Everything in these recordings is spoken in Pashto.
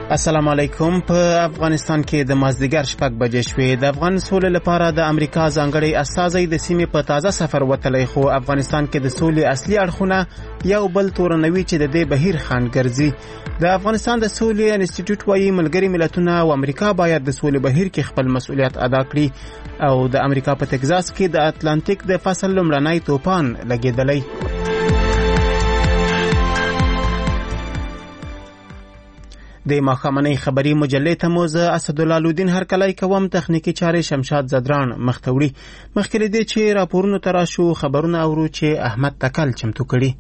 السلام علیکم. په افغانستان کې د مازدیګر 6 بجې شوې. د افغان سولې لپاره د امریکا ځانګړي استازی د سیمې په تازه سفر وتلی، خو افغانستان کې د سولې اصلي اړخونه یو بل تورنوي چې د دې بهیر خنډ ګرځي. د افغانستان د سولې انسټیټیوټ وايي ملګري ملتونه او امریکا باید د سولې بهیر کې خپل مسؤلیت ادا کړي، او د امریکا په تگزاس کې د اتلانتیک د فصل لومړنی طوفان لګېدلی. د ماښامنۍ خبري مجلې ته مو زه اسدالله لودین هرکلی کوم. تخنیکي چارې شمشاد زدران مخته وړي. مخکې له دې چې راپورونو ته راشو، خبرونه اورو چې احمد تکل چمتو کړي.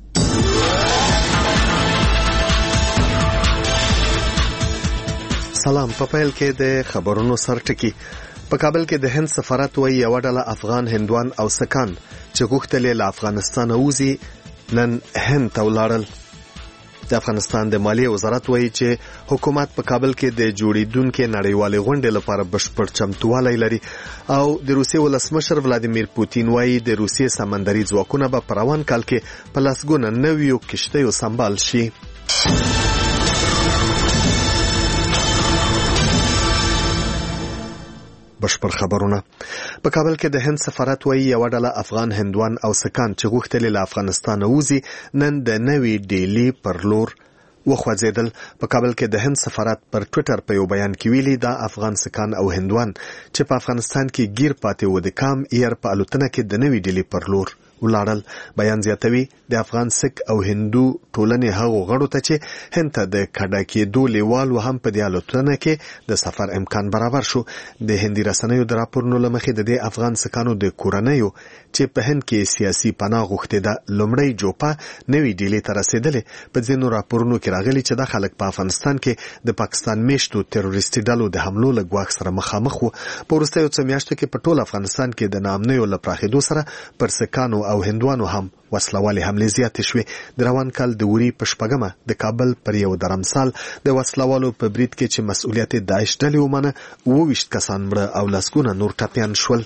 سلام. په پیل کې د خبرونو سرټکی. په کابل کې د هند سفارت وایي یوه ډله افغان هندوان او سکان چې غوښتل له افغانستان ووځي نن هند ته ولاړل. د افغانستان د مالیې وزارت وایي چې حکومت په کابل کې د جوړیدونکو نړیوالې غونډې لپاره بشپړ چمتووالی لري، او د روسیې ولسمشر ولادیمیر پوتین وایي د روسیې سمندري ځواکونه به په روان کال کې په لسګونه نویو کشتیو سمبال شي. بشپړ خبرونه. په کابل کې د هند سفارت وایي یوه ډله افغان هندوان او سکان چې غوښتل له افغانستان ووځي نن د نوې ډیلی پر لور وخوځېدل. په کابل کې د هند سفارت پر ټویټر په یو بیان کې ویلي دا افغان سکان او هندوان چې په افغانستان کې گیر پاتې و د کام ایر په الوتنه کې د نوې ډیلی پر لور ولاړل. بیان زیاتوي د افغان سک او هندو ټولنې هغو غړو ته چې هند ته د کډه کېدو لیوال و هم په دې الوتنه کې د سفر امکان برابر شو. د هندي رسنیو د راپورونو له مخې د دې افغان سکانو د کورنیو چې په هند کې سیاسي پناه غوښتې ده لومړی جوپه نوې ډیلي ته رسېدلې. په ځینو راپورونو کې راغلي چې دا خلک په افغانستان کې د پاکستان میشتو تروریستي ډلو د حملو له ګواښ سره مخامخ وو. په وروستیو څو میاشتو کې په ټول افغانستان کې د ناامنیو له پراخېدو سره پر سکانو او هندوانو هم وسلوالې حملې زیاتې شوې. د روان کال د وري په 8 د کابل پر یو درمسال د وسلوالو په برید کې چې مسؤلیت داعش ډلې ومنه 22 کسان مړه او لسګونه نور ټپیان شول.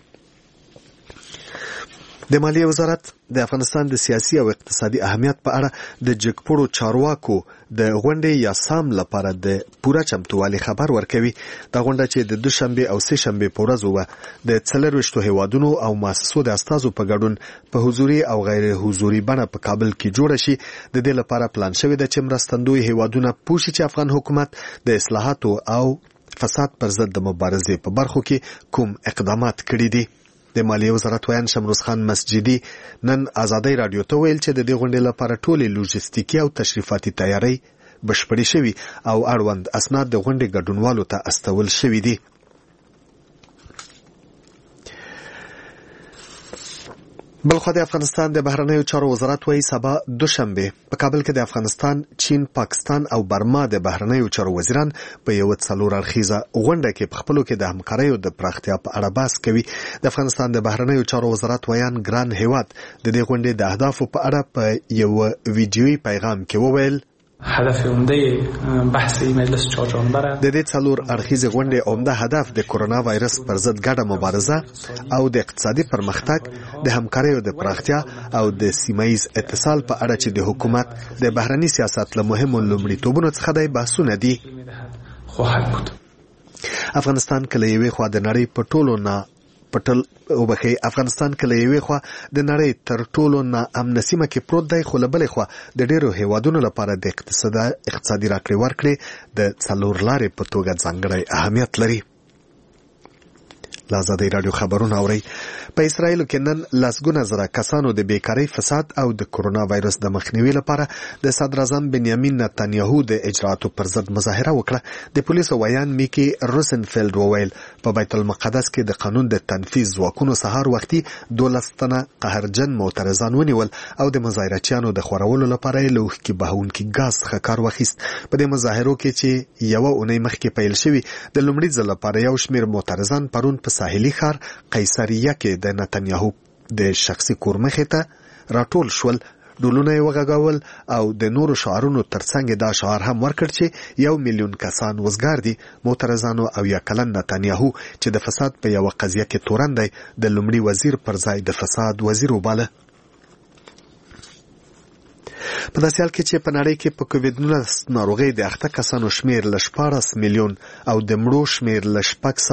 د مالیې وزارت د افغانستان د سیاسي او اقتصادي اهمیت په اړه د جګپوړو چارواکو د غونډې یا سام لپاره د پوره چمتووالي خبر ورکوي. دا غونډه چې د دوشنبه او سه شنبه په ورځ وه د 24 هیوادونو او مؤسسو د استازو په ګډون په حضوري او غیر حضوري بڼه په کابل کې جوړه شي. د دې لپاره پلان شوی د چې مرستندوی هیوادونه پوښي چې افغان حکومت د اصلاحاتو او فساد پر ضد د مبارزې په برخو کې کوم اقدامات کړي دي. د مالیې وزارت ویان شمروز خان مسجدي نن آزادۍ رادیو ته ویل چې د دې غونډې لپاره ټولې لوجستیکي او تشریفاتي تیاری بشپړې شوي او اړوند اسناد د غونډې ګډونوالو ته استول شوي دي. بلخو د افغانستان د بهرنیو چارو وزارت وایي سبا دوشنبه په کابل کې د افغانستان، چین، پاکستان او برما د بهرنیو چارو وزیران په یو 4 اړخیزه غونډه کې په خپلو کې د همکاریو د پراختیا په اړه بحث کوي. د افغانستان د بهرنیو چارو وزارت ویان ګران هیواد د دې غونډې د اهدافو په اړه په یو ویډیويي پیغام کې وویل هدف عمده بحث مجلس 4 جانبه د دې 4 اړخیزه غونډې عمده هدف د کرونا وایرس پر ضد ګډه مبارزه او د اقتصادي پرمختګ، د همکاریو د پراختیا او د سیمایي اتصال په اړه چې د حکومت د بهرني سیاست له مهمو لومړیتوبونو څخه د بحثونه دي. افغانستان کله یوې خوا د نړۍ په ټولو نه افغانستان کله یوې خوا د نړۍ تر ټولو نا امن سیمه کې پروت دی، خو له بلې خوا د ډیرو هیوادونو لپاره د اقتصادي راکړې ورکړې د 4 لارې په توګه ځانګړی اهمیت لري. آزادۍ رادیو خبرونه اوري. په اسرائیل کې نن لسګونه زره کسانو د بیکاری، فساد او د کرونا وایرس د مخنیوي لپاره د صدر اعظم بنیامین نتانیاهو د اجراءاتو پر ضد مظاهره وکړه. د پولیسو ویان میکی روسنفیلد وویل په بیت المقدس کې د قانون د تنفیذ ځواکونو سهار وختي 12 تنه قهرجن معترضان ونیول او د مظاهرچیانو د خورولو لپاره لوښ کې بهونکي ګاز څخه کار واخیست. په دې مظاهرو کې چې یو اونۍ مخکې پیل شوی د لومړي ځل لپاره یو شمیر معترضان پرون په ساحلي ښار قیصریه کې د نتانیاهو د شخصي کور مخې ته راټول شول. ډولونه یې وغږول او د نورو شعارونو ترڅنګ دا شعار هم ورکړ چې 1 میلیون کسان وزګار دي. معترضانو او یا کلن نتانیاهو چې د فساد په یو قضیه کې تورن دی د لومړي وزیر پر ځای د فساد وزیر وباله. په داسې حال کې چې په نړۍ کې په کووډ-19 ناروغۍ د اخته کسانو شمیر له 14 میلیون او د مړو شمیر له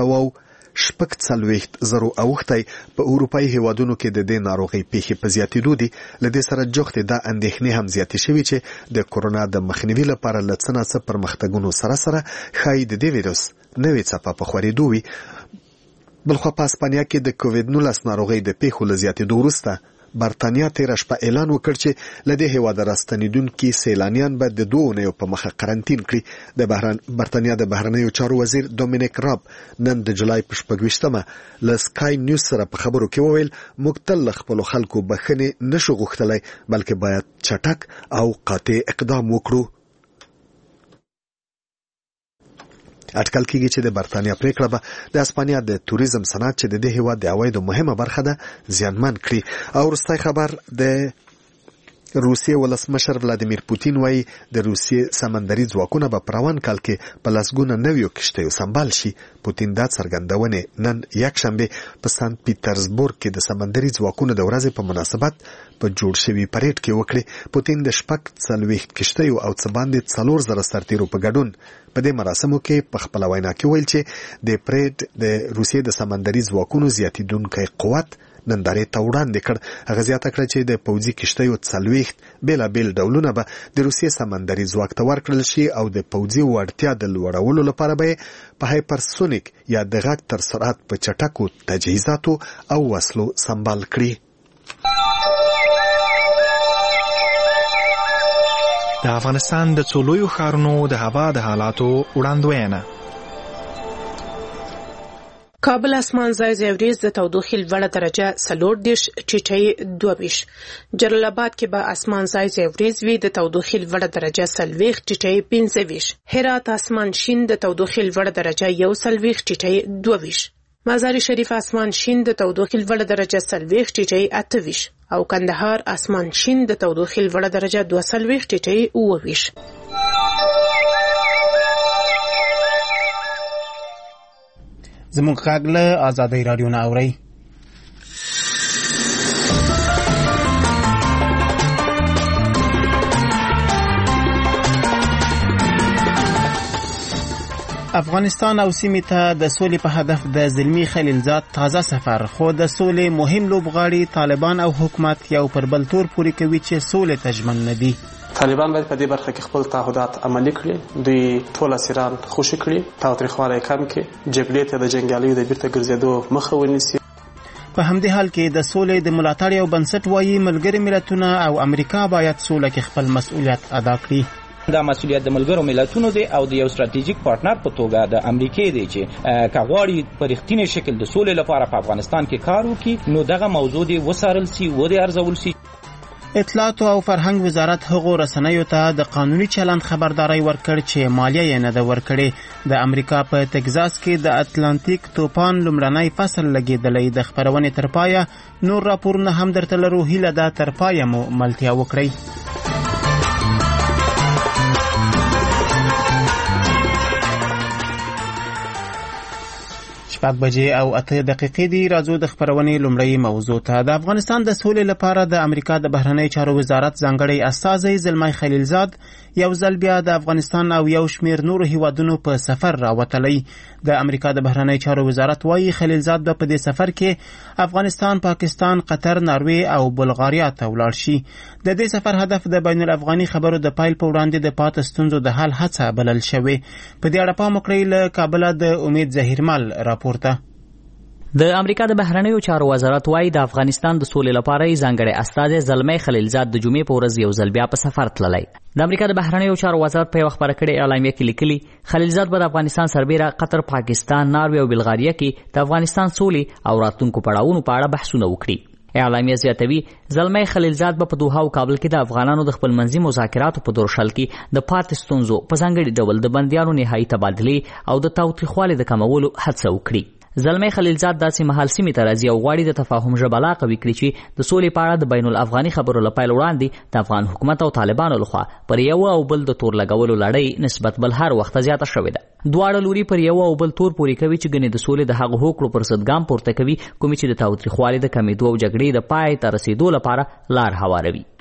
640,000 اوښتی په اروپایي هیوادونو کې د دې ناروغۍ پیښې په زیاتېدو دي. له دې سره جوختې دا اندېښنې هم زیاتې شوي چې د کورونا د مخنیوي لپاره له څه ناڅه پرمختګونو سره ښایي د دې ویروس نوې څپه په خورېدو وي. بلخوا په اسپانیا کې د کووډ-19 ناروغۍ د پیښو له زیاتېدو وروسته برتانیا تېره شپه اعلان وکړ چې له دې هېواده راستنېدونکي سیلانیان به د 2 اونیو په مخه قرنطین کړي. د برتانیا د بهرنیو چارو وزیر دومینیک راب نن د جولای په 26مه له سکای نیوز سره په خبرو کې وویل موږ تل له خپلو خلکو بښنې نشو غوښتلی بلکې باید چټک او قاطع اقدام وکړو. اټکل کېږي چې د برتانیا پریکړه به د اسپانیا د توریزم صنعت چې د دې هېواد د عوایدو مهمه برخه ده زیانمن کړي. او وروستی خبر د روسیې ولسمشر ولادیمیر پوتین وایي د روسیې سمندري ځواکونه به په روان کال کې په لسګونه نویو کښتیو سمبال شي. پوتین دا څرګندونې نن یکشنبه په سنت پیټرزبورګ کې د سمندري ځواکونو د ورځې په مناسبت په جوړ شوي پریډ کې وکړي. پوتین د 40 کښتیو او څه باندې 4,000 سرتیرو په ګډون په دې مراسمو کې په خپل وینا کې ویل چې د پریډ د روسیې د سمندري ځواکونو زیاتیدونکی قوت نندارې ته وړاندې کړ. هغه زیاته کړه چې د پوځي کښتیو 40 بېلابېل ډولونه به د روسیې سمندري ځواک ته ورکړل شي او د پوځي وړتیا د لوړولو لپاره به په هایپرسونیک یا د غږ تر سرعت په چټکو تجهیزاتو او وسلو سمبال کړي. د افغانستان د څو لویو ښارونو د هوا د حالاتو وړاندوینه. کابل اسمان ځای ورځ د تودوخې لوړه درجه 40 ټیټه 22. جلال آباد کې به اسمان ځای ورځ وي د تودوخې لوړه درجه 40 ټیټه 25. هرات اسمان شین د تودوخې لوړه درجه 41 ټیټه 22. مزار شریف اسمان شین د تودوخې لوړه درجه 40 ټیټه 28 او کندهار اسمان شین د تودوخې لوړه درجه 42 ټیټه 29. زموږ غږ له آزادۍ رادیو نه اورئ. افغانستان او سیمې ته د سولې په هدف د زلمی خلیلزاد تازه سفر. خو د سولې مهم لوبغاړي طالبان او حکومت یو پر بل تور پورې کوي چې سولې ته ژمن نه دي. طالبان باید په دې برخه کې خپل تعهدات عملي کړي. دوی ټول اسیران خوشي کړي، تاوتریخوالی کم کړي، جګړې ته د جنګیالیو د بیرته ګرځېدو مخه ونیسي. په همدې حال کې د سولې د ملاتړ یو بنسټ وایي ملګري ملتونه او امریکا باید سوله کې خپل مسؤلیت ادا کړي. دا مسؤلیت د ملګرو ملتونو دی او د یو ستراتیژیک پارتنر په توګه د امریکای دی چې کاغوري په رښتینی شکل د سولې لپاره په افغانستان کې کار وکړي نو دغه موضوع دی وسارل سي و دې ارزول سي. اطلاعات او فرهنګ وزارت هغو رسنیو ته د قانوني چلند خبرداري ورکړ چې مالیه یې نه ده ورکړې. د امریکا په تگزاس کې د اتلانتیک توپان لومړنی فصل لګېدلی. د خپرونې تر پایه نور راپورونه هم درته لرو. هیله ده تر پایه مو ملتیا وکړئ. 8:08 دی. راځو د خبرونې لومړی موضوع ته. د افغانستان د سولې لپاره د امریکا د بهرنی چارو وزارت ځانګړی استازی زلمی خلیلزاد یو ځل بیا د افغانستان او یو شمیر نورو هیوادونو په سفر راوتلی. د امریکا د بهرنی چارو وزارت وایي خلیلزاد به په دې سفر کې افغانستان، پاکستان، قطر، ناروې او بلغاریا ته ولاړ شي. د دې سفر هدف د بین الافغاني خبرو د پایل په وړاندې د پاتې ستونزو د حل هڅه بلل شوې. په دې اړه پام وکړئ. له کابل د امید ظهیرمل راپورته. د امریکا د بهرنیو چارو وزارت وايي د افغانستان د سولې لپاره ځانګړی استازی زلمی خلیلزاد د جمعې په ورځ یو ځل بیا په سفر تللی. د امریکا د بهرنیو چارو وزارت په یو خبره کړې اعلامیه کې لیکلي خلیلزاد به د افغانستان سربیره قطر، پاکستان، ناروې او بلغاریا کې د افغانستان سولې او راتلونکو پړاوونو په اړه بحثونه وکړي. اعلامیه زیاتوي زلمی خلیلزاد به په دوحه او کابل کې د افغانانو د خپل منځي مذاکراتو په دورشل کې د پاتې ستونزو په ځانګړي ډول د بندیانو نهایي تبادلې او د تاوتریخوالي د کمولو هڅه وکړي. زلمی خلیلزاد داسې مهال سیمې ته راځي او غواړي د تفاهم ژبه لا قوي کړي چې د سولې په اړه د بین الافغاني خبرو له پیل وړاندې د افغان حکومت او طالبانو لخوا پر یو او بل د تور لګولو لړۍ نسبت بل هر وخت زیاته شوې ده. دواړه لوري پر یو او بل تور پورې کوي چې ګنې د سولې د هغو هوکړو پر ضد ګام پورته کوي کومې چې د تاوتریخوالي د کمېدو او جګړې د پای ته رسېدو لپاره لار هواروي.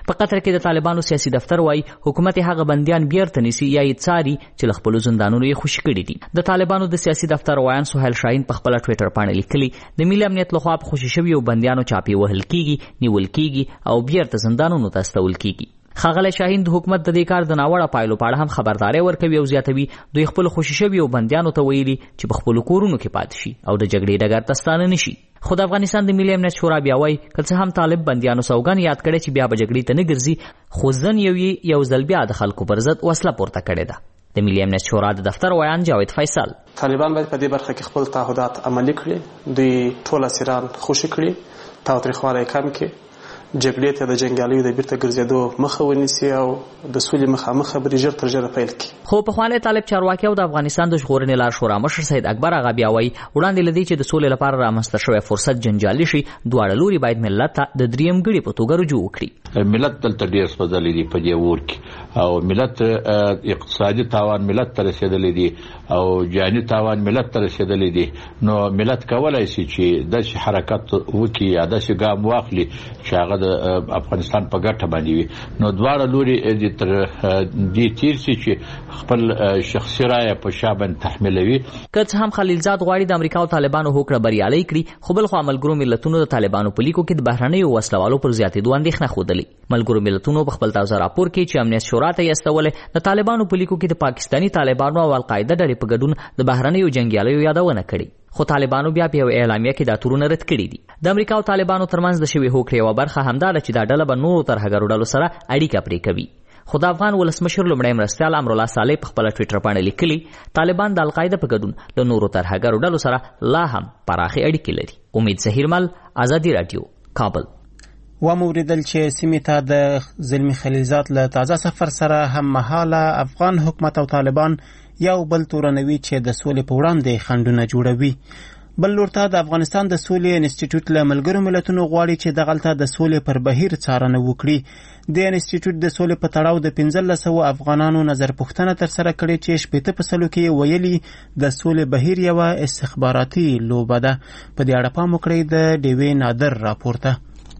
په قطر کې د طالبانو سیاسي دفتر وایي حکومت هغه بندیان بیرته نیسي یا یې څاري چې له خپلو زندانونو یې خوشي کړي دي. د طالبانو د سیاسي دفتر وایان سهیل شاهین په خپله ټویټر باندې لیکلي د ملي امنیت لخوا په خوشي شویو بندیانو چاپې وهل کیږي، نیول کیږي او بیرته زندانونو ته استول کیږي. ښاغلی شاهین د حکومت د دې کار د ناوړه پایلو په اړه هم خبرداری ورکوي او زیاتوي دوی خپل خوشي شویو بندیانو ته ویلي چې په خپلو کورونو کې پاتې شي او د جګړې ډګر ته ستانه نه شي. خو د افغانستان د ملي امنیت شورا بیا وایي که څه هم طالب بندیانو سوګند یاد کړی چې بیا به جګړې ته نه ګرځي، خو ځن یو ځل بیا د خلکو پر ضد وسله پورته کړې ده. د ملي امنیت شورا د دفتر ویان جاوید فیصل: طالبان باید په دې برخه کې خپل تعهدات عملي کړي، دوی ټول اسیران خوشي کړي، تاوتریخوالی کم کړي، جګړې ته د جنګیالیو د بیرته ګرځېدو مخه ونیسي او د سولې مخامخ خبرې ژر تر ژره پیل کړي. خو پخوانی طالب چارواکي او د افغانستان د ژغورنې لار شورا مشر سید اکبر اغا بیا وایي وړاندې له دې چې د سولې لپاره رامنځته شوی فرصت جنجالي شي، دواړه لوري باید ملت ته د دریم ګړي په توګه رجوع وکړي. ملت دلته ډېر سوځلی دی په دې اور کې، او ملت اقتصادي تاوان ملت ته رسېدلی دی او جاني تاوان ملت ته رسېدلی دی. نو ملت کولی شي چې داسې حرکت وکړي یا داسې ګام واخلي چې هغه د افغانستان په ګټه باندې وي. نو دواړه لوري تر دې تیر شي چې خپل شخصي رایه په شا باندې تحمیلوي. که څه هم خلیلزاد غواړي د امریکا او طالبانو هوکړه بریالۍ کړي، خو بل خوا ملګرو ملتونو د طالبانو په لیکو کې د بهرنیو وسلوالو پر زیاتېدو اندېښنه ښودلې. ملګرو ملتونو په خپل تازه راپور کې چې امنیت شورا ته یې استولی د طالبانو په لیکو کې د پاکستاني طالبانو او القاعده ډلې په ګډون د بهرنیو جنګیالیو یادونه کړې. خو طالبانو بیا په یو اعلامیه کې دا تورونه رد کړي دي. د امریکا او طالبانو ترمنځ د شوې هوکړې یوه برخه همدا ده چې دا ډله به نورو ترهګرو ډلو سره اړیکه پرې کوي. خو د افغان ولسمشر لومړی مرستیال امرالله صالح په خپله ټویټر باندې لیکلي طالبان د القاعده په ګډون له نورو ترهګرو ډلو سره لا هم پراخې اړیکې لري. امید زهیرمل، ازادي راډیو، کابل. وموریدل چې سیمې ته د زلمی خلیلزاد له تازه سفر سره هم مهاله افغان حکومت او طالبان یو بل تورنوي چې د سولې په وړاندې خنډونه جوړوي. بل لور ته د افغانستان د سولې انسټیټیوټ له ملګرو ملتونو غواړي چې دغلته د سولې پر بهیر څارنه وکړي. د انسټیټیوټ د سولې په تړاو د 1500 افغانانو نظر پوښتنه ترسره کړې چې 80% کې ویلي د سولې بهیر یوه استخباراتي لوبه ده. په دې اړه پام وکړئ د ډیوې نادر راپورته.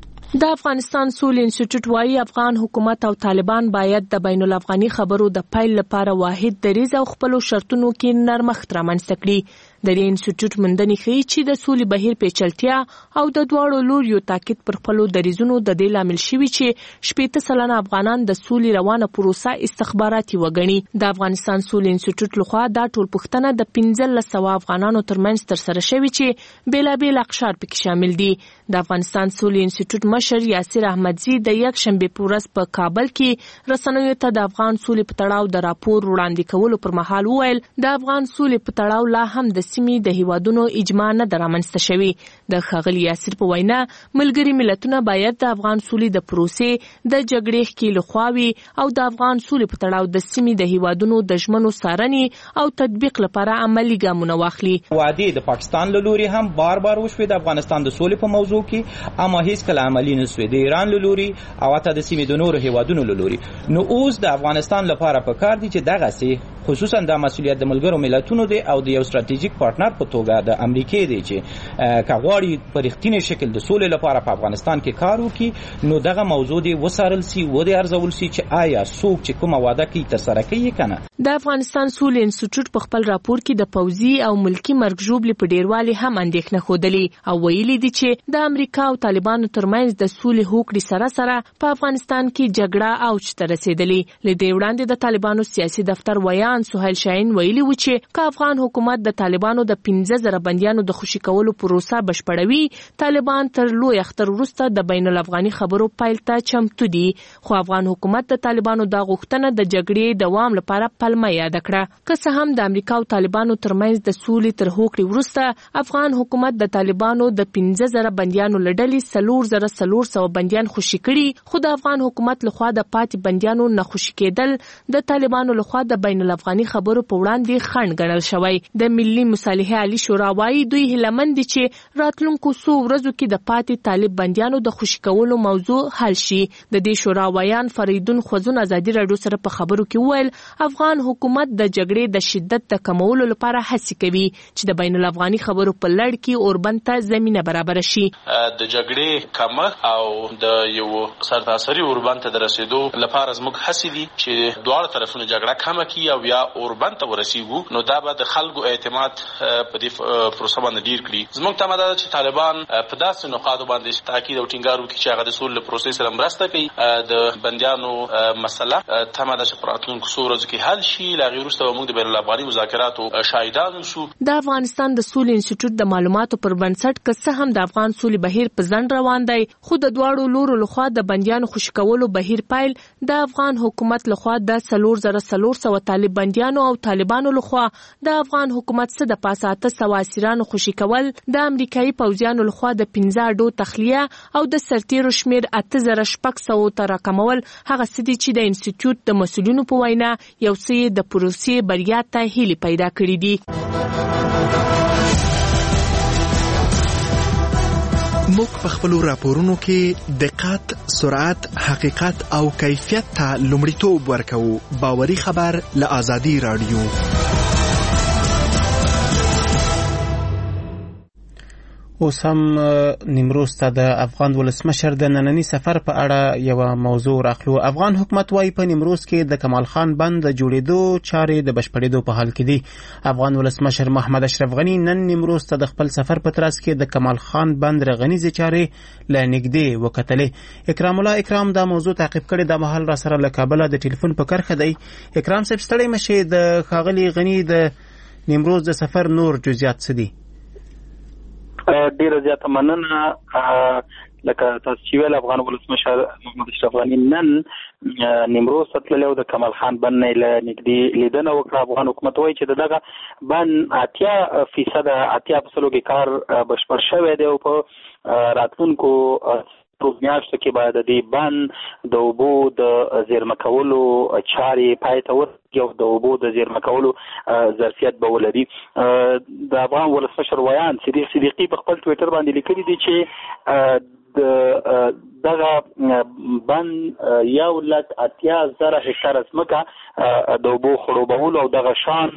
د افغانستان سولې انسټیټیوټ وايي افغان حکومت او طالبان باید د بین الافغاني خبرو د پیل لپاره واحد دریځ او خپلو شرطونو کې نرمښت رامنځته کړي. د دې انسټیټیوټ موندنې ښیي چې د سولې بهیر پیچلتیا او د دواړو لوریو تاکید پر خپلو دریځونو د دې لامل شوي چې 80% افغانان د سولې روانه پروسه استخباراتي وګڼي. د افغانستان سولې انسټیټیوټ لخوا دا ټول پوښتنه د 1500 افغانانو ترمنځ ترسره شوې چې بیلابیل اقشار پکې شامل دي. د افغانستان سولې انسټیټیوټ مشر یاسر احمدزي د یکشنبې په ورځ په کابل کې رسنیو ته د افغان سولې په تړاو د راپور وړاندې کولو پر مهال وویل د افغان سولې په تړاو لا هم د سیمې د هیوادونو اجماع نه ده رامنځته شوې. د ښاغلي یاسر په وینا ملګري ملتونه باید د افغان سولې د پروسې د جګړې ښکېلو خواوې او د افغان سولې په تړاو د سیمې د هیوادونو د ژمنو څارنې او تطبیق لپاره عملي ګامونه واخلي. وعدې د پاکستان له لوري هم بار وشوې د افغانستان د سولې په موضوع کې، اما هیڅ کله عملي نه شوې د ایران له لوري او حتی د سیمې د نورو هیوادونو له لوري. نو اوس د افغانستان لپاره پکار دي چې دغسې خصوصا د مسؤلیت د ملګرو ملتونو دی او د یو ستراتیژیک پارتنر په توګه د امریکای دی چې کغواړي په رښتینی شکل د سولې لپاره په افغانستان کې کار وکړي، نو دغه موضوع دی وسارل سي و د ارزول سي چې آیا څوک چې کومه وعده کوي ترسره کوي کنه. د افغانستان سولې انسټیټیوټ په خپل راپور کې د پوځي او ملکی مرګ ژوبلې په ډیروالي هم اندېښنه ښودلې او ویلي دي چې د امریکا او طالبانو ترمنځ د سولې هوکړې سره سره په افغانستان کې جګړه اوج ته رسېدلې. له دې وړاندې د طالبانو سیاسي دفتر ویان سهیل شاهین ویلي و چې که افغان حکومت د طالبانو د 15,000 بندیانو د خوشي کولو پروسه بشپړوي، طالبان تر لوی اختر وروسته د بین الافغاني خبرو پیل ته چمتو دي. خو افغان حکومت د طالبانو د غوښتنه د جګړې دوام لپاره پلمه یاد کړه. که څه هم د امریکا او طالبانو ترمنځ د سولې تر هوکړې وروسته افغان حکومت د طالبانو د 15,000 بندیانو له ډلې 4,400 بندیان خوشي کړي، خو د افغان حکومت لخوا د پاتې بندیانو نه خوشي کېدل د طالبانو لخوا د بین د افغاني خبرو په وړاندې خنډ ګڼل شوی. د ملي مصالحې عالی شورا وايي دوی هیلهمند دي چې راتلونکو څو ورځو کې د پاتې طالب بندیانو د خوشي کولو موضوع حل شي. د دې شورا ویان فریدون خوځون ازادي رادیو سره په خبرو کې وویل افغان حکومت د جګړې د شدت د کمولو لپاره هڅې کوي چې د بین الافغاني خبرو په لړ کې اوربند ته زمينه برابر شي. د جګړې کمه او د یو سرتاسري اوربند ته رسیدو لپاره زموږ هڅې دي چې دواړه طرفونه جګړه کمه کړي او یا اوربند ته ورسیږو. نو دا به د خلکو اعتماد په دې پروسه باندې ډیر کړي. زموږ تمه ده چې طالبان په داسې نقاطو باندې تاکید او ټینګار وکړي چې هغه د سولې پروسې سره مرسته کوي. د بندیانو مسله تمه ده چې په راتلونکو څو ورځو کې حل شي. لا غیر وروسته موږ د بین الافغاني مذاکراتو شاهدان شو. د افغانستان د سولې انسټیټیوټ د معلوماتو پر بنسټ که څه هم د افغان سولې بهیر په ځنډ روان دی خو د دواړو لورو لخوا د بندیانو خوشي کولو بهیر پیل د افغان حکومت لخوا د 3400 طالب بندیانو او طالبانو لخوا د افغان حکومت څخه د پاسه 800 اسیرانو خوشي کول د امریکایي پوځیانو لخوا د 15 اډو تخلیه او د سرتیرو شمیر 8600 ته راکمول هغه څه چې د انسټیټیوټ د مسؤلینو په وینا یو څه د پروسې بریا ته هیلې پیدا کړې دي. موږ په خپلو راپورونو کې دقت، سرعت، حقیقت او کیفیت ته لومړیتوب ورکوو. باوري خبر له آزادي رادیو. اوس هم نیمروز ته د افغان ولسمشر د نننی سفر په اړه یو موضوع راخلو. افغان حکومت وايي په نیمروز کې د کمال خان بند د جوړېدو چارې د بشپړېدو په حال کې دي. افغان ولسمشر محمد اشرف غنی نن نیمروز ته د خپل سفر په ترڅ کې د کمال خان بند رغنیزې چارې له نږدې وکتلې. اکرام الله اکرام دا موضوع تعقیب کړي. د محل را سره له کابل د ټلیفون په کرخه دی. اکرام صاحب ستړی مشه د ښاغلي غنی د نیمروز د سفر نور جزئیات څه دي؟ ډیره زیاته مننه. لکه تاسو چې ویل افغان ولسمشر محمد اشرف غنی نن نیمروز ته تللی او د کمال خان بند نه له نږدې لیدنه وکړه. افغان حکومت وایي چې دغه بند 80% 80% کې کار بشپړ شوی دی او په راتلونکو میاشتو کې باید د دې بند د اوبو د زیرمه کولو چارې پای ته ورسیږي او د اوبو د زیرمه کولو ظرفیت به ولري. د افغان ولسمشر ویان صدیق صدیقي په خپل ټویټر باندې لیکلي دي چې دغه بند 180,000 هکتاره ځمکه د اوبو خړوبولو او دغه شان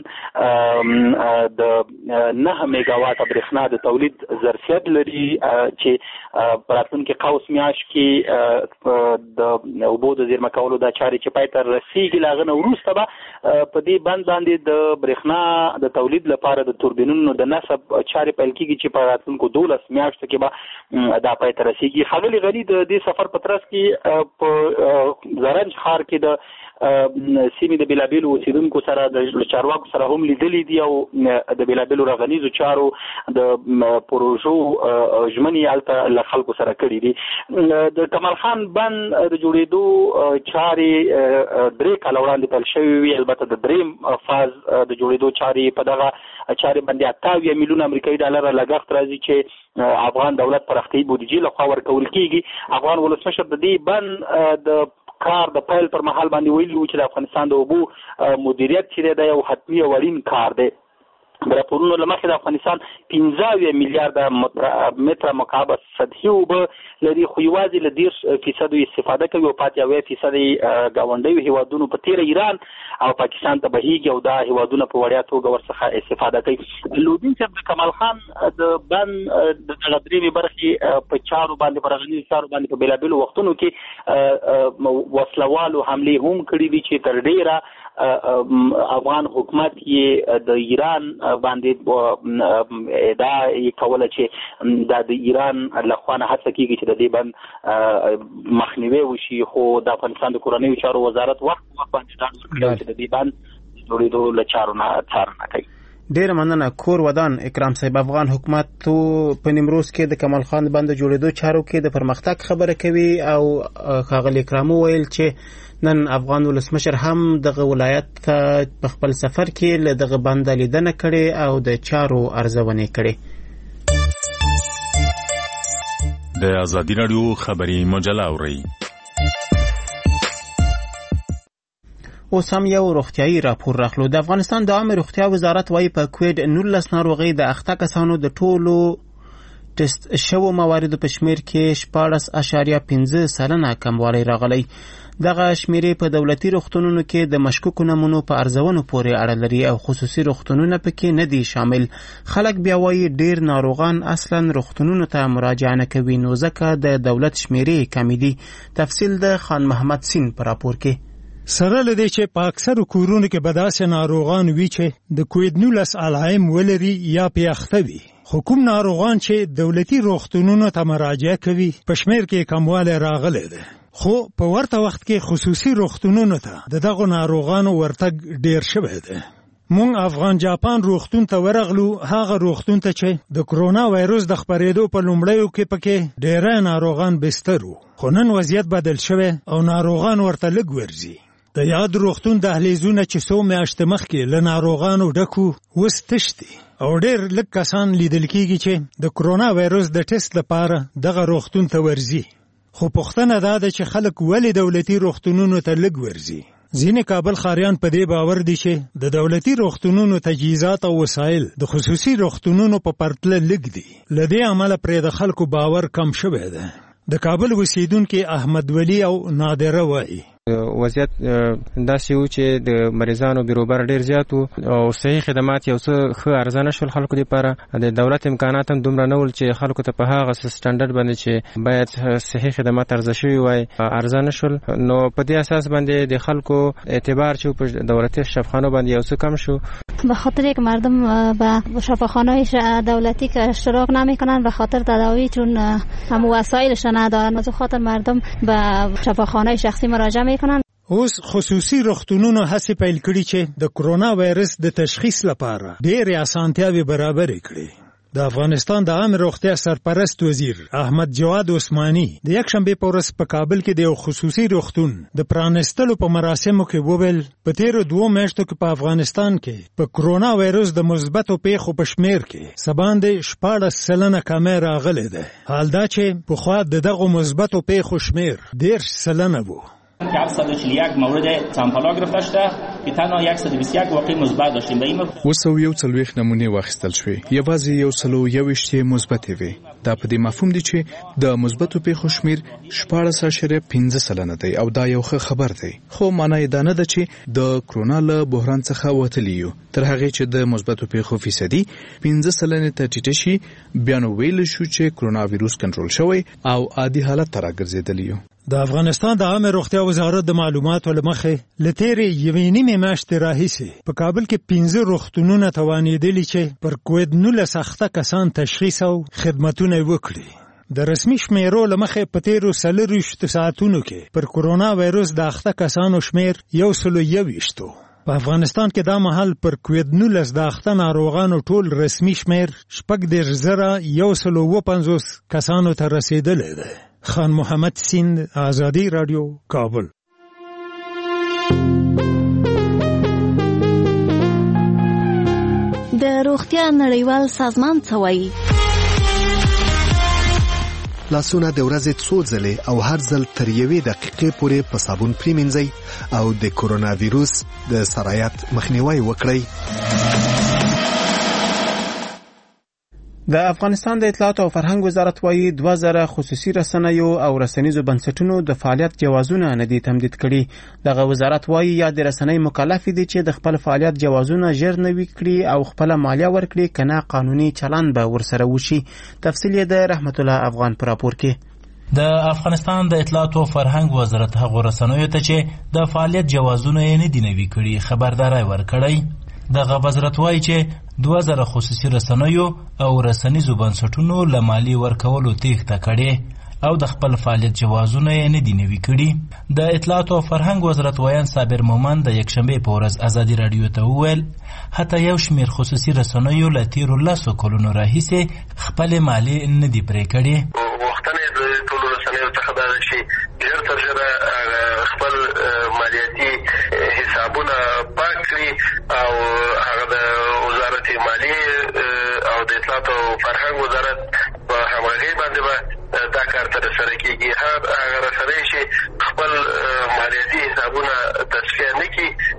د 9 میگاواټه برېښنا د تولید ظرفیت لري چې په راتلونکي قوس میاشت کې د اوبو د زیرمه کولو دا چارې چې پای ته رسیږي له هغه نه وروسته به په دې بند باندې د برېښنا د تولید لپاره د توربینونو د نصب چارې پیل کېږي چې په راتلونکو 12 میاشتو کې به دا پای ته رسیږي. ښاغلي غني د دې سفر په ترڅ کې په زرنج ښار کې د سیمې د بېلابېلو اوسېدونکو سره د چارواکو سره هم لیدلي دي او د بېلابېلو رغنیزو چارو د پروژو ژمنې هلته له خلکو سره کړي دي. د کمال خان بند د جوړېدو چارې 3 کاله وړاندې پیل شوې وي. البته د دریم فاز د جوړېدو چارې په دغه چارې باندې 28 میلیون امریکایي ډالر لګښت راځي چې افغان دولت پراختیایي بودیجې لخوا ورکول کېږي. افغان ولسمشر د دې بند د کار د پیل پر مهال باندې ویلي و چې د افغانستان د اوبو مدیریت چې دی یو حتمي او اړین کار دی. د راپورونو له مخې د افغانستان 15 میلیارډ متره مکعب سطحي اوبه لري خو یوازې له 10% استفاده کوي او 5% ګاونډیو هیوادونو په تیره ایران او پاکستان ته بهیږي او دا هیوادونه په وړیا توګه ورڅخه استفاده کوي. لودین صاحب د کمال خان د بند د غدرېمې برخې په چارو باندې په رغنیزو چارو باندې په بېلابېلو وختونو کې وسلوالو حملې هم کړي دي چې تر ډېره افغان حکومت یې د ایران باندې ادعا یې کوله چې د ایران لخوا نه هڅه کېږي چې د دې بند مخنیوی وشي خو د افغانستان د کورنیو چارو وزارت وخت باندې ځان ورکړی چې د دې بند جوړېدو له چارو نه څارنه کوي. ډیر مننه کور ودان اکرام صاحب. افغان حکومت په نیمروز کې د کمال خان بند جوړېدو چارو کې د پرمختګ خبره کوي او ښاغلي اکرام وویل چې نن افغان ولسمشر هم دغه ولایت ته په خپل سفر کې له دغه بند لیدنه کړې او د چارو ارزونه کړې. د آزادي رادیو خبري مجله اورئ. اوس هم یو روغتیايي راپور راخلو. د افغانستان د عامه روغتیا وزارت وايي په کووید 19 ناروغي د اخته کسانو د ټولو ټیسټ شوو مواردو په شمیر کې 14.5% کموالی راغلی. دغه شمیرې په دولتي روغتونونو کې د مشکوکو نمونو په ارزونو پورې اړه لري او خصوصي روغتونونه پکې نه دي شامل. خلک بیا وایي ډیر ناروغان اصلا روغتونونو ته مراجعه نه کوي، نو ځکه د دولت شمیرې کمې دي. تفصیل د خان محمد سین په راپور کې. سره لدی چې په اکثر کورونو کې به داسې ناروغان وي چې د کووید 19 علائم ولري یا پې اخته وي، خو کوم ناروغان چې دولتي روغتونونو ته مراجعه کوي په شمیر کې کموالی راغلی دی. خو په ورته وخت کې خصوصي روغتونونو ته د دغو ناروغانو ورتګ ډیر شوی دی. مونږ افغان جاپان روغتون ته ورغلو، هغه روغتون ته چې د کرونا وایروس د خپرېدو په لومړیو کې پکې ډیری ناروغان بستر وو، خو نن وضعیت بدل شوی او ناروغان ورته لږ ورځي. د یاد روغتون دهلیزونه چې څو میاشتې مخکې له ناروغانو ډکو اوس تش دي او ډیر لږ کسان لیدل کېږي چې د کرونا وایروس د ټیسټ لپاره دغه روغتون ته ورځي. خو پوښتنه دا ده چې خلک ولې دولتي روغتونونو ته لږ ورځي. ځینې کابل ښاریان په دې باور دي چې د دولتي روغتونونو تجهیزات او وسایل د خصوصي روغتونونو په پرتله لږ دي. له دې امله پرې د خلکو باور کم شوی دی. د کابل اوسیدونکي احمد ولی او نادره وایي وضعیت داسې و چې د مریضانو بیروبر ډیر زیات و او صحي خدمات یو څه ښه ارزانه شول خلکو لپاره. د دولت امکانات هم دومره نه ول چې خلکو ته په هغه سټنډرډ باندې چې باید صحي خدمات ارزه شوي وای ارزانه شول. نو په دې اساس باندې د خلکو اعتبار چې په دولتي شفاخانو باندې یو څه کم شو. به خاطر اینکه مردم به شفاخانه‌های دولتی که اشتراک نمی‌کنن به خاطر تداوی چون هم وسایلش ندارن، از خاطر مردم به شفاخانه شخصی مراجعه میکنن. اوس خصوصي روغتونونو هڅې پیل کړي چې د کرونا وایرس د تشخیص لپاره ډېرې اسانتیاوې برابرې کړي. د افغانستان د عامه روغتیا سرپرست وزیر احمد جواد عثماني د یکشنبې په ورځ په کابل کې د یو خصوصي روغتون د پرانستلو په مراسمو کې وویل په تیرو 2 میاشتو کې په افغانستان کې په کرونا وایرس د مثبتو پیښو په شمیر کې څه باندې 14% کمی راغلی دی. حال دا چې پخوا د دغو مثبتو پیښو شمیر 10% و. که 741 مورد سامپل گرفته شده که تنها 121 واقع مثبت داشتیم. به این وسو یو څلويخ نمونه واخیستل شوې، یوازې یو سلو یوشتې مثبت وي. دا په دې مفهوم دی چې د مثبتو پیښو شمیر 14.5% دی او دا یو ښه خبر دی. خو معنی دا نه ده چې د کرونا له بحران څخه وتلی یو. تر هغه چې د مثبتو پیښو فیصدي 15% ته ټیټه شي، بیا نو ویل شو چې کرونا وایروس کنټرول شوی او عادي حالت ته راګرځېدلی یو. د افغانستان د عامه روغتیا وزارت د معلوماتو له مخې له تیرې یوې نیمې میاشتې راهیسې په کابل کې 15 روغتونونه توانېدلي چې پر کووید 19 اخته کسان تشخیص او خدمتونه وکړي. د رسمي شمیرو له مخې په تیرو 24 ساعتونو کې پر کرونا وایروس د اخته کسانو شمیر 121 و. په افغانستان کې دا مهال پر کووید 19 د اخته ناروغانو ټول رسمي شمیر 6,150 کسانو ته رسیدلی دی. خان محمد سین، آزادی رادیو، کابل. د روغتیا نړیوال سازمان څه وایي؟ لاسونه د ورځې څو ځلې او هر ځل تر 1 دقیقې پورې په صابون پریمنځئ او د کرونا وایروس د سرایت مخنیوي وکړئ. د افغانستان د اطلاعات او فرهنګ وزارت وايي 2000 خصوصي رسنیو او رسنیزو بنسټونو د فعالیت جوازونه نه دي تمدید کړي. دغه وزارت وايي یا د رسنۍ مکلف دي چې د خپل فعالیت جوازونه ژر نوي کړي او خپل مالیه ورکړي، کنه قانوني چلند به ورسره وشي. تفصیل یې د رحمت الله افغان پر راپور کې. د افغانستان د اطلاعات او فرهنګ وزارت هغه رسنیو ته چې د فعالیت جوازونه یې نه دي نوي کړي خبرداري ورکړی. دغه وزارت وايي چې 2000 خصوصي رسنیو او رسنیزو بنسټونو له مالیې ورکولو تېښته کړې او د خپل فعالیت جوازونه یې نه دي نوي کړي. د اطلاعات او فرهنګ وزارت ویان صابر مومند د یکشنبې په ورځ ازادي راډیو ته وویل حتی یو شمېر خصوصي رسنیو له تېرو 10 کلونو راهیسې خپلې مالیې نه دي پرې کړې. غوښتنه د ټولو رسنیو څخه دا ده چې ژر تر ژره خپل مالیاتي حسابونه پاک کړي او هغه د وزارت مالیې او د اطلاعات او فرهنګ وزارت په همغږۍ باندې به دا کار ترسره کېږي. هغه رسنۍ چې خپل مالیاتي حسابونه تصفیه نه کړي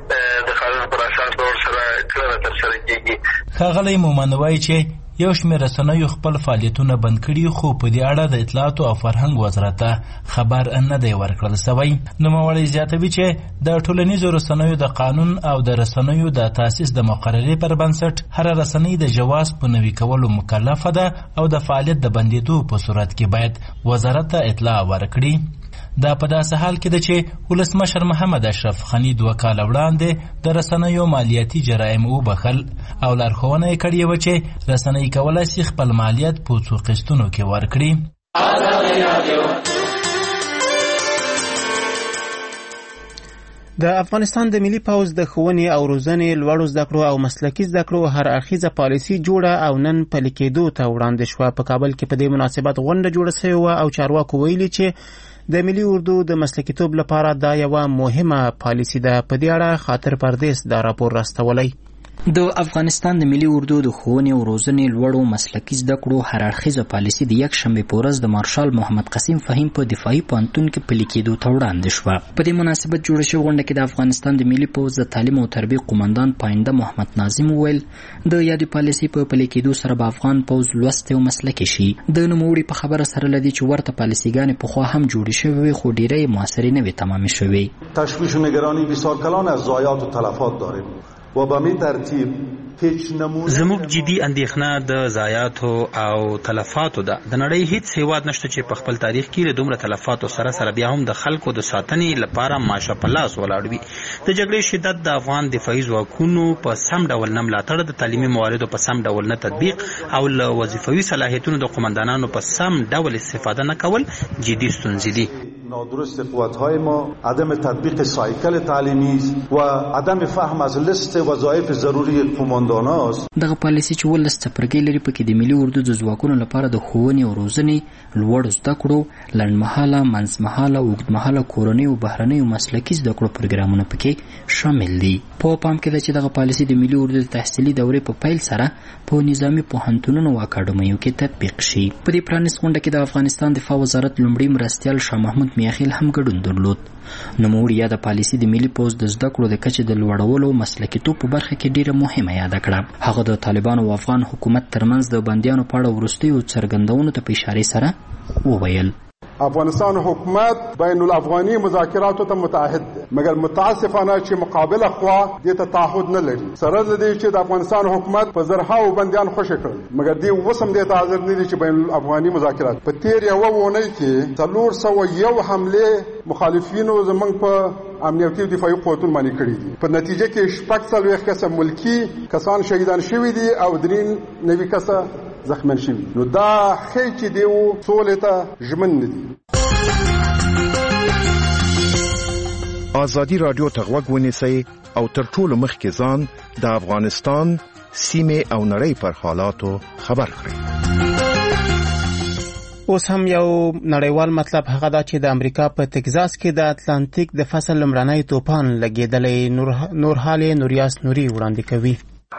ښاغلی مومن وایي چې یو شمېر رسنیو خپل فعالیتونه بند کړي، خو په دې اړه د اطلاعاتو او فرهنګ وزارت ته خبر نه دی ورکړل سوی. نوموړی زیاتوي چې د ټولنیزو رسنیو د قانون او د رسنیو د تاسیس د مقررې پر بنسټ هر رسنۍ د جواز په نوي کولو مکلفه ده او د فعالیت د بندېدو په صورت کې باید وزارت ته اطلاع ورکړي. دا په داسې حال کې ده چې ولسمشر محمد اشرف غني 2 کاله وړاندې د رسنیو مالیاتي جرایم وبخل او لارښوونه یې کړې وه چې رسنۍ کولی شي خپل مالیات په څو قسطونو کې ورکړي. د افغانستان د ملي پوځ د ښوونې او روزنې، لوړو زده کړو او مسلکي زده کړو هر اړخیزه پالیسي جوړه او نن پلي کېدو ته وړاندې شوه. په کابل کې په دې مناسبت غونډه جوړه شوې وه او چارواکو ویلي چې د ملي اردو د مسلکیتوب لپاره دا یوه مهمه پالیسي ده. په دې اړه خاطر پردیس دا راپور راستولی. د افغانستان د ملي اردو د ښوونې او روزنې، لوړو مسلکي زده کړو هر اړخیزه پالیسي د یکشنبې په ورځ د مارشال محمد قسیم فهیم په دفاعي پوهنتون کې پلي کېدو ته وړاندې شوه. په دې مناسبت جوړه شوې غونډه کې د افغانستان د ملي پوځ د تعلیم او تربیې قومندان پاینده محمد ناظم وویل د یادې پالیسي په پلي کېدو سره به افغان پوځ لوستی او مسلکي شي. د نوموړي په خبره سره لدی چې ورته پالیسیګانې پخوا هم جوړې شوې وي، خو ډیری یې موثرې نه وي تمامې شوې. تشویش و نگرانی بسیار کلان از ضایعات و تلفات داریم و به می ترتیب زموږ جدي اندېښنه د ضایعاتو او تلفاتو ده. د نړۍ هیڅ هیواد نشته چې په خپل تاریخ کې له دومره تلفاتو سره بیا هم د خلکو د ساتنې لپاره ماشه په لاس ولاړ وي. د جګړې شدت، د افغان دفاعي ځواکونو په سم ډول نه ملاتړ، د تعلیمي مواردو په سم ډول نه تطبیق او له وظیفوي صلاحیتونو د قومندانانو په سم ډول استفاده نه کول جدي ستونزې دي. نادرست قوت‌های ما، عدم تطبیق سایکل تعلیمی و عدم فهم از لیست وظایف ضروری قومندان است. دغه پالیسي چې ولس څپرکي لري پکې د ملي اردو د ځواکونو لپاره د ښوونې او روزنې، لوړو زده کړو، لنډمهاله، منځمهاله، اوږدمهاله کورنۍ او بهرنۍ مسلکي زده کړو پروګرامونه پکې شامل دي. په پام کې ده چې دغه پالیسي د ملي اردو د تحصیلي دورې په پیل سره په نظامي پوهنتونونو او اکاډمیو کې تطبیق شي. په دې پرانیست غونډه کې د افغانستان دفاع وزارت لومړي مرستیال شاه محمود میاخیل هم ګډون درلود. نوموړي یاده پالیسي د ملي پوځ د زده کړو د کچې د لوړولو مسلکیتوب په برخه کې ډیره مهمه یاده کړه. هغه د طالبانو او افغان حکومت ترمنځ د بندیانو په اړه وروستیو څرګندونو ته په اشارې سره وویل افغانستان حکومت بین الافغاني مذاکراتو ته متعهد ده، مګر متاسفانه چې مقابله خوا دې ته تعهد نه لري. سره د دې چې د افغانستان حکومت په زرهاو بندیان خوشي کړل، مګر دې وسم دې ته حاضر نه دي چې بین الافغاني مذاکرات په تیر یو ونې کې 401 حمله مخالفینو زمنګ په امنیتي دفاعي قوتونو باندې کړی دي. په نتیجه کې 46 کسه ملکی کسان شهیدان شوي دي او 3 کسه زخمن شوي. نو دا خې چې دیو سولې ته ژمن نه دي. ازادي رادیو ته غوږ ونیسئ او تر ټولو مخکې ځان د افغانستان سیمې او نړۍ پر حالاتو خبر کړئ. اوس هم یو نړیوال مطلب هغه دا چې د امریکا په تگزاس کې د اتلانتیک د فصل لمړنی طوفان لګیدلی. نورحال نوریاس نوري وړاندې کوي.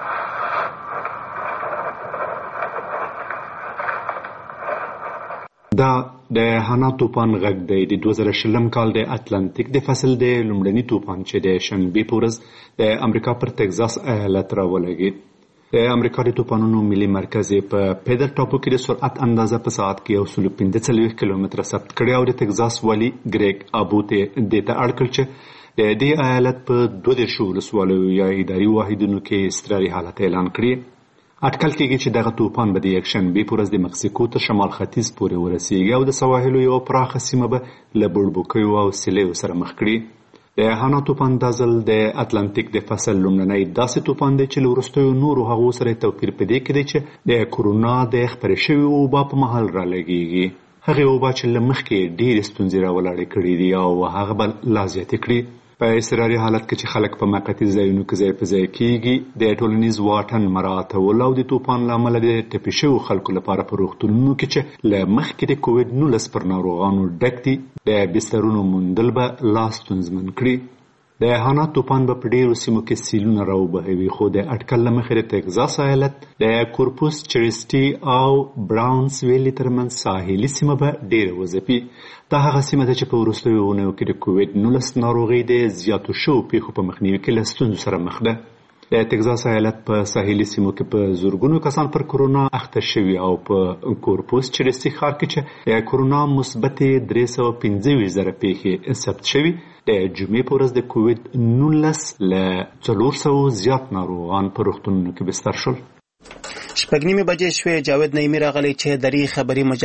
دا د هانا طوفان غږ دی. د 2020 کال د اتلانتیک د فصل د لومړني طوفان چې د شنبې په ورځ د امریکا پر تگزاس ایالت راولګېد. د امریکا د طوفانونو ملي مرکز په پیدر ټاپو کې د سرعت اندازه په ساعت کې 145 کیلومتره ثبت کړې او د تگزاس والي ګریګ ابوت دې ته اړ کړ چې د دې ایالت په 22 ولسوالیو یا اداري واحدونو کې اضطراري حالت اعلان کړي. اټکل کېږي چې دغه طوفان به د یکشنبې په ورځ د مکسیکو تر شمال ختیځ پورې ورسیږي او د سواحلو یوه پراخه سیمه به له بوړبوکیو او سیلیو سره مخ کړي. د هانا طوفان دا ځل د اتلانتیک د فصل لومړنی داسې طوفان دی چې له وروستیو نورو هغو سره توپیر په دې کې دی چې د کورونا د خپرې شوې اوبه په مهال رالګېږي. هغې اوبه چې له مخکې ډېرې ستونزې راولاړې کړي دي او هغه به لا زیاتې کړي. په اضطراري حالت کې چې خلک په موقتي ځایونو کې ځای په ځای کېږي، د ټولنیز واټن مراعاتول او د طوفان له امله د ټپي شویو خلکو لپاره په روغتونونو کې چې له مخکې د کووډ-19 پر ناروغانو ډک دي د بسترونو موندل به لا ستونزمن کړي. د هانا طوفان به په ډېرو سیمو کې سیلونه راوبهوي، خو د اټکل له مخې د تگزاس ایالت د کورپوس چریسټي او براونس ویلي ترمنځ ساحلي سیمه به ډېره وځپي. دا هغه سیمه ده چې په وروستیو اونیو کې د کووډ-19 ناروغۍ د زیاتو شویو پیښو په مخنیوي کې له ستونزو سره مخ ده. د ټکزاس ایالت په ساحلي سیمو کې په زورګونو کسان پر کورونا اخته شوي او په کورپوس چریسي ښار کې چې کورونا مثبت 315,000 پیښې ثبت شوي د جمعې په ورځ د کووید 19 له 400 زیات ناروغان په روغتونونو کې بستر شول. شپږ نیمې بجې شوې. جاوید نعیمي راغلی چې درې خبري